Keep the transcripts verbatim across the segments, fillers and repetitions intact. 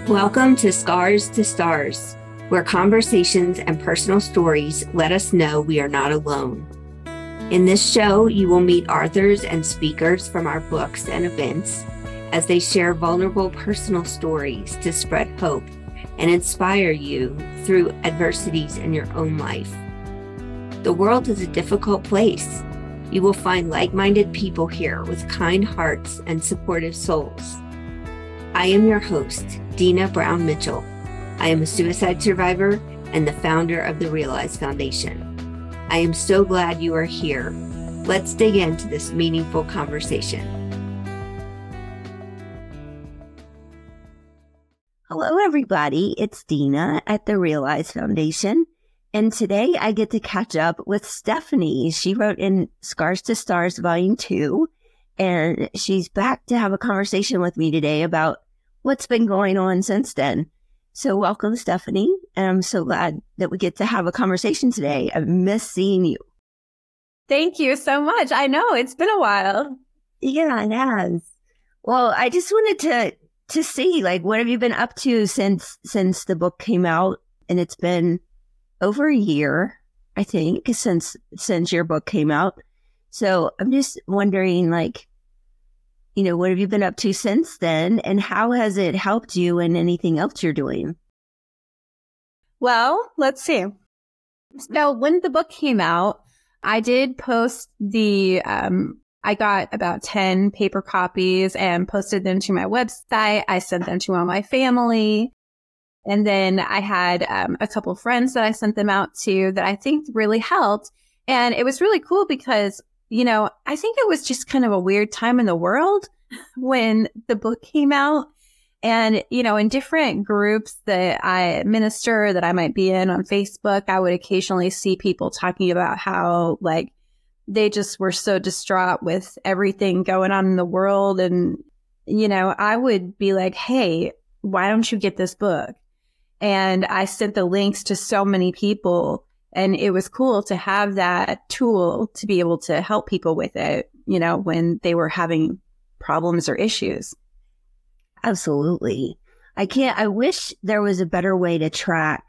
Welcome to Scars to Stars, where conversations and personal stories let us know we are not alone. In this show, you will meet authors and speakers from our books and events as they share vulnerable personal stories to spread hope and inspire you through adversities in your own life. The world is a difficult place. You will find like-minded people here with kind hearts and supportive souls. I am your host, Dina Brown Mitchell. I am a suicide survivor and the founder of the Realize Foundation. I am so glad you are here. Let's dig into this meaningful conversation. Hello, everybody. It's Dina at the Realize Foundation. And today I get to catch up with Stephanie. She wrote in Scars to Stars, Volume two, and she's back to have a conversation with me today about what's been going on since then. So welcome, Stephanie. And I'm so glad that we get to have a conversation today. I've missed seeing you. Thank you so much. I know it's been a while. Yeah, it has. Well, I just wanted to to see, like, what have you been up to since since the book came out? And it's been over a year, I think, since since your book came out. So I'm just wondering, like, you know, what have you been up to since then? And how has it helped you in anything else you're doing? Well, let's see. So when the book came out, I did post the, um, I got about ten paper copies and posted them to my website. I sent them to all my family. And then I had um, a couple of friends that I sent them out to that I think really helped. And it was really cool because, you know, I think it was just kind of a weird time in the world when the book came out. And, you know, in different groups that I minister, that I might be in on Facebook, I would occasionally see people talking about how, like, they just were so distraught with everything going on in the world. And, you know, I would be like, hey, why don't you get this book? And I sent the links to so many people. And it was cool to have that tool to be able to help people with it, you know, when they were having problems or issues. Absolutely. I can't, I wish there was a better way to track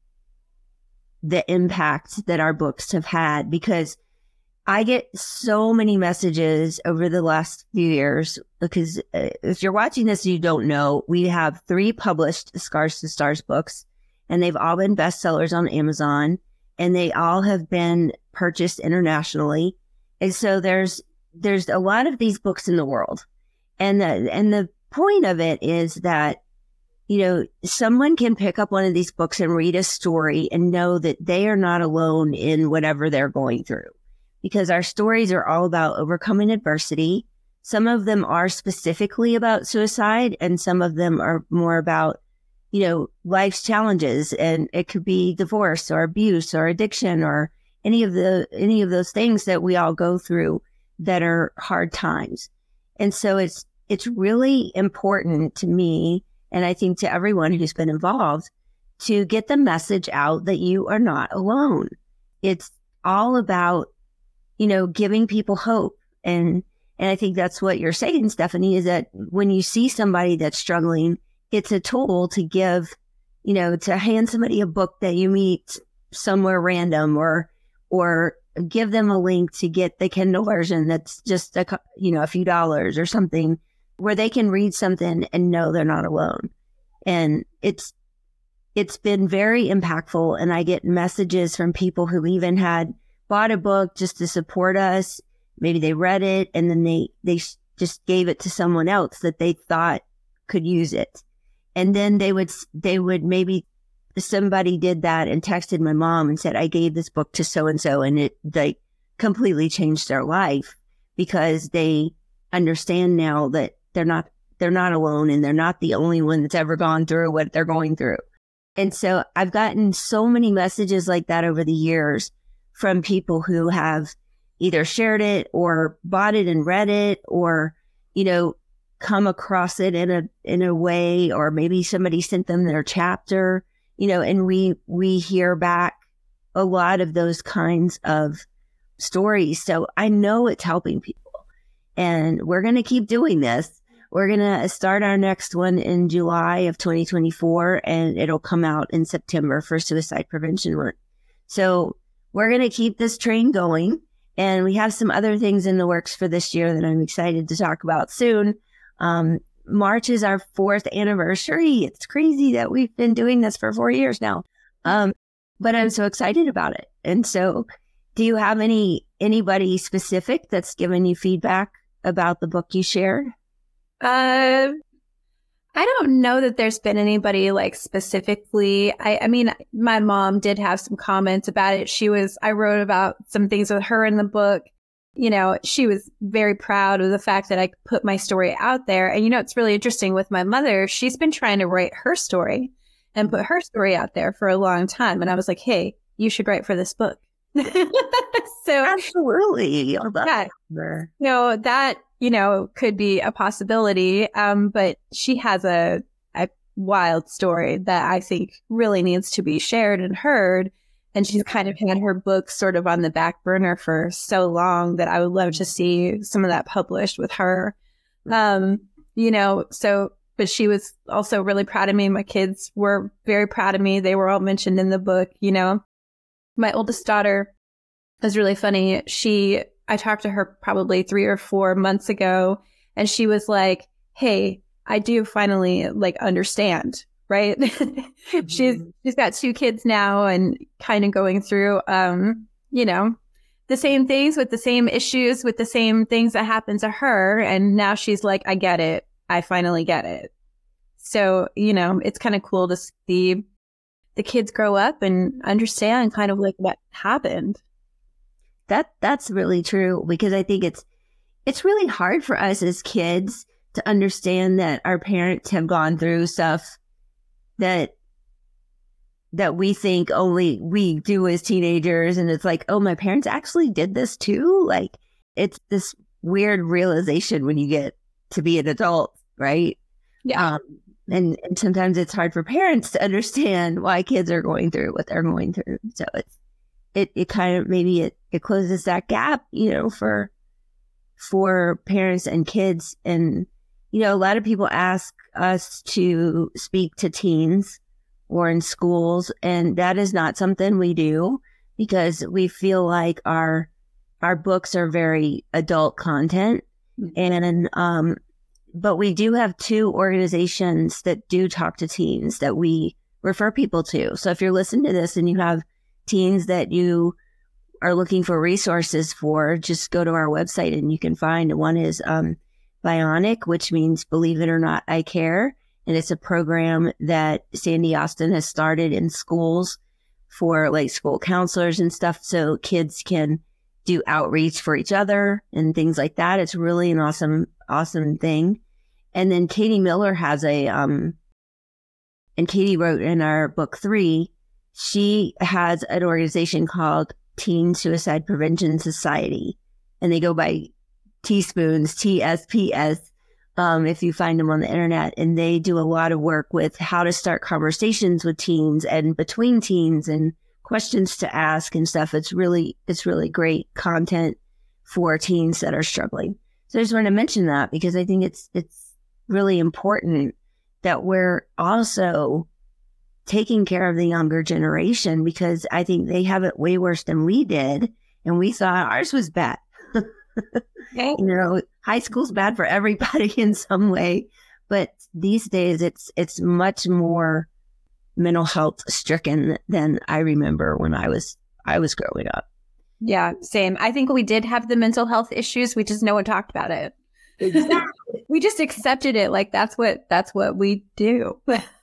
the impact that our books have had, because I get so many messages over the last few years, because uh, if you're watching this, you don't know, we have three published Scars to Stars books, and they've all been bestsellers on Amazon. And they all have been purchased internationally. And so there's there's a lot of these books in the world. And the, and the point of it is that, you know, someone can pick up one of these books and read a story and know that they are not alone in whatever they're going through. Because our stories are all about overcoming adversity. Some of them are specifically about suicide, and some of them are more about, you know, life's challenges, and it could be divorce or abuse or addiction or any of the, any of those things that we all go through that are hard times. And so it's, it's really important to me, and I think to everyone who's been involved, to get the message out that you are not alone. It's all about, you know, giving people hope. And, and I think that's what you're saying, Stephanie, is that when you see somebody that's struggling, it's a tool to give, you know, to hand somebody a book that you meet somewhere random, or, or give them a link to get the Kindle version that's just a, you know, a few dollars or something, where they can read something and know they're not alone. And it's, it's been very impactful. And I get messages from people who even had bought a book just to support us. Maybe they read it and then they, they just gave it to someone else that they thought could use it. And then they would, they would maybe, somebody did that and texted my mom and said, I gave this book to so-and-so, and it like completely changed their life, because they understand now that they're not, they're not alone, and they're not the only one that's ever gone through what they're going through. And so I've gotten so many messages like that over the years from people who have either shared it or bought it and read it, or, you know, come across it in a, in a way, or maybe somebody sent them their chapter, you know, and we, we hear back a lot of those kinds of stories. So I know it's helping people, and we're going to keep doing this. we're going to start our next one in July of twenty twenty-four, and it'll come out in September for suicide prevention work. So we're going to keep this train going, and we have some other things in the works for this year that I'm excited to talk about soon. Um, March is our fourth anniversary. It's crazy that we've been doing this for four years now. Um, but I'm so excited about it. And so do you have any, anybody specific that's given you feedback about the book you shared? Uh, I don't know that there's been anybody like specifically. I, I mean, my mom did have some comments about it. She was, I wrote about some things with her in the book. You know, she was very proud of the fact that I put my story out there. And, you know, it's really interesting with my mother. She's been trying to write her story and put her story out there for a long time. And I was like, hey, you should write for this book. So absolutely. Yeah, you know, that, you know, could be a possibility. Um, but she has a, a wild story that I think really needs to be shared and heard. And she's kind of had her book sort of on the back burner for so long that I would love to see some of that published with her. Um, you know, so, but she was also really proud of me. My kids were very proud of me. They were all mentioned in the book. You know, my oldest daughter was really funny. She, I talked to her probably three or four months ago, and she was like, hey, I do finally like understand. Right. she's, she's got two kids now and kind of going through, um, you know, the same things with the same issues, with the same things that happened to her. And now she's like, I get it. I finally get it. So, you know, it's kind of cool to see the kids grow up and understand kind of like what happened. That that's really true, because I think it's, it's really hard for us as kids to understand that our parents have gone through stuff that that we think only we do as teenagers. And it's like, oh, my parents actually did this too. Like, it's this weird realization when you get to be an adult, right? Yeah. Um, and, and sometimes it's hard for parents to understand why kids are going through what they're going through. So it's it it kind of maybe it, it closes that gap, you know, for for parents and kids. And you know, a lot of people ask us to speak to teens or in schools, and that is not something we do because we feel like our our books are very adult content. And um, but we do have two organizations that do talk to teens that we refer people to. So if you're listening to this and you have teens that you are looking for resources for, just go to our website and you can find. One is um, Bionic, which means Believe It or Not, I Care. And it's a program that Sandy Austin has started in schools for like school counselors and stuff. So kids can do outreach for each other and things like that. It's really an awesome, awesome thing. And then Katie Miller has a, um, and Katie wrote in our book three, she has an organization called Teen Suicide Prevention Society, and they go by Teaspoons, T S P S, um, if you find them on the internet. And they do a lot of work with how to start conversations with teens and between teens and questions to ask and stuff. It's really, it's really great content for teens that are struggling. So I just want to mention that because I think it's, it's really important that we're also taking care of the younger generation, because I think they have it way worse than we did. And we thought ours was bad. Okay. You know, high school's bad for everybody in some way, but these days it's it's much more mental health stricken than I remember when I was I was growing up. Yeah, same. I think we did have the mental health issues. We just no one talked about it. Exactly. We just accepted it like that's what that's what we do.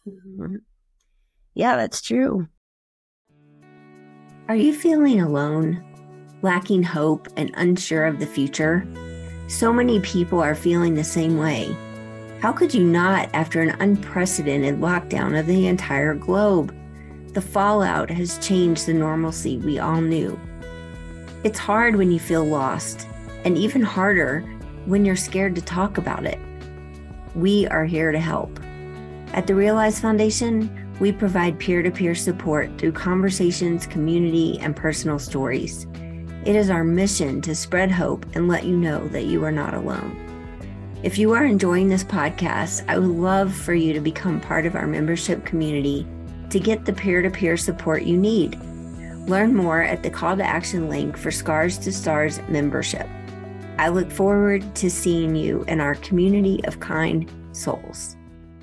Yeah, that's true. Are you feeling alone? Lacking hope and unsure of the future? So many people are feeling the same way. How could you not after an unprecedented lockdown of the entire globe? The fallout has changed the normalcy we all knew. It's hard when you feel lost, and even harder when you're scared to talk about it. We are here to help. At the Realize Foundation, we provide peer-to-peer support through conversations, community, and personal stories. It is our mission to spread hope and let you know that you are not alone. If you are enjoying this podcast, I would love for you to become part of our membership community to get the peer-to-peer support you need. Learn more at the call to action link for Scars to Stars membership. I look forward to seeing you in our community of kind souls.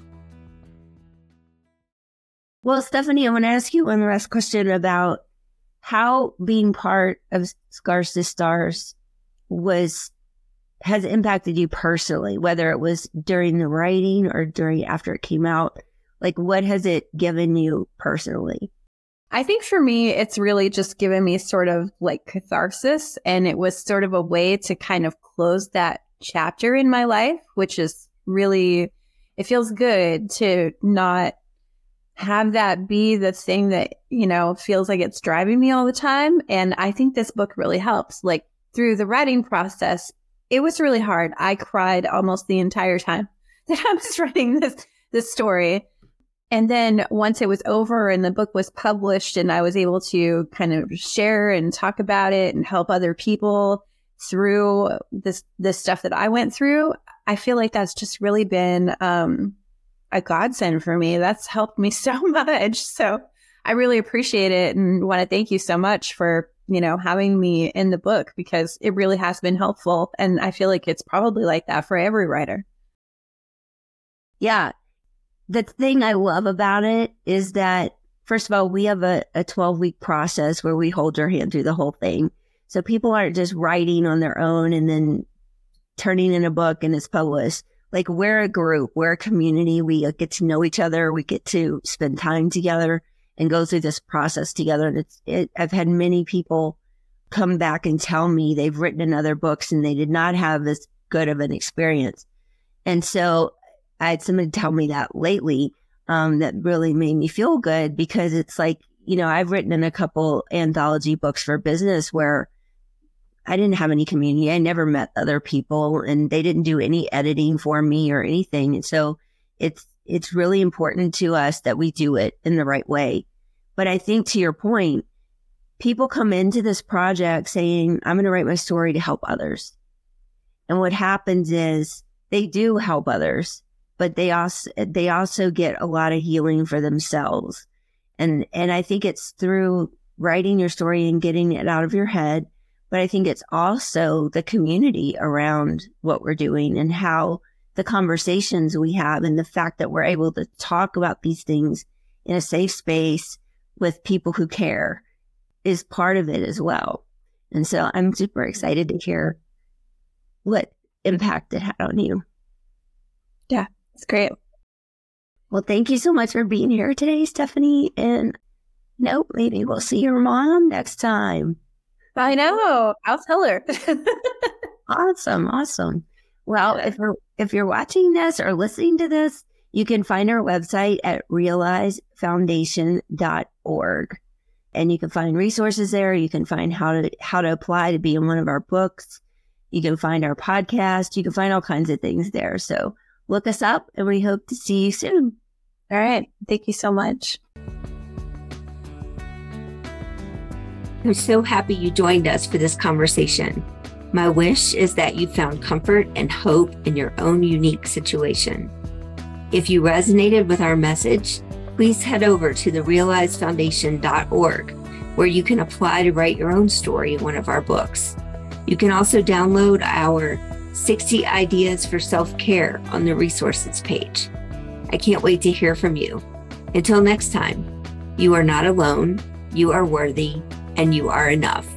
Well, Stephanie, I want to ask you one last question about how being part of Scars to Stars was has impacted you personally, whether it was during the writing or during after it came out. Like, what has it given you personally? I think for me, it's really just given me sort of like catharsis, and it was sort of a way to kind of close that chapter in my life, which is really, it feels good to not have that be the thing that, you know, feels like it's driving me all the time. And I think this book really helps. Like, through the writing process, it was really hard. I cried almost the entire time that I was writing this, this story. And then once it was over and the book was published and I was able to kind of share and talk about it and help other people through this, this stuff that I went through, I feel like that's just really been, um, a godsend for me. That's helped me so much. So I really appreciate it and want to thank you so much for, you know, having me in the book, because it really has been helpful. And I feel like it's probably like that for every writer. Yeah. The thing I love about it is that, first of all, we have a, a twelve week process where we hold your hand through the whole thing. So people aren't just writing on their own and then turning in a book and it's published. Like, we're a group, we're a community. We get to know each other. We get to spend time together and go through this process together. And it's, it, I've had many people come back and tell me they've written in other books and they did not have as good of an experience. And so I had somebody tell me that lately, um, that really made me feel good, because it's like, you know, I've written in a couple anthology books for business where I didn't have any community. I never met other people and they didn't do any editing for me or anything. And so it's, it's really important to us that we do it in the right way. But I think, to your point, people come into this project saying, I'm going to write my story to help others. And what happens is they do help others, but they also, they also get a lot of healing for themselves. And, and I think it's through writing your story and getting it out of your head. But I think it's also the community around what we're doing and how the conversations we have and the fact that we're able to talk about these things in a safe space with people who care is part of it as well. And so I'm super excited to hear what impact it had on you. Yeah, it's great. Well, thank you so much for being here today, Stephanie. And nope, maybe we'll see your mom next time. I know. I'll tell her. Awesome. Awesome. Well, if you're, if you're watching this or listening to this, you can find our website at realize foundation dot org. And you can find resources there. You can find how to, how to apply to be in one of our books. You can find our podcast. You can find all kinds of things there. So look us up and we hope to see you soon. All right. Thank you so much. I'm so happy you joined us for this conversation. My wish is that you found comfort and hope in your own unique situation. If you resonated with our message, please head over to the realize foundation dot org, where you can apply to write your own story in one of our books. You can also download our sixty Ideas for Self-Care on the resources page. I can't wait to hear from you. Until next time, you are not alone, you are worthy, and you are enough.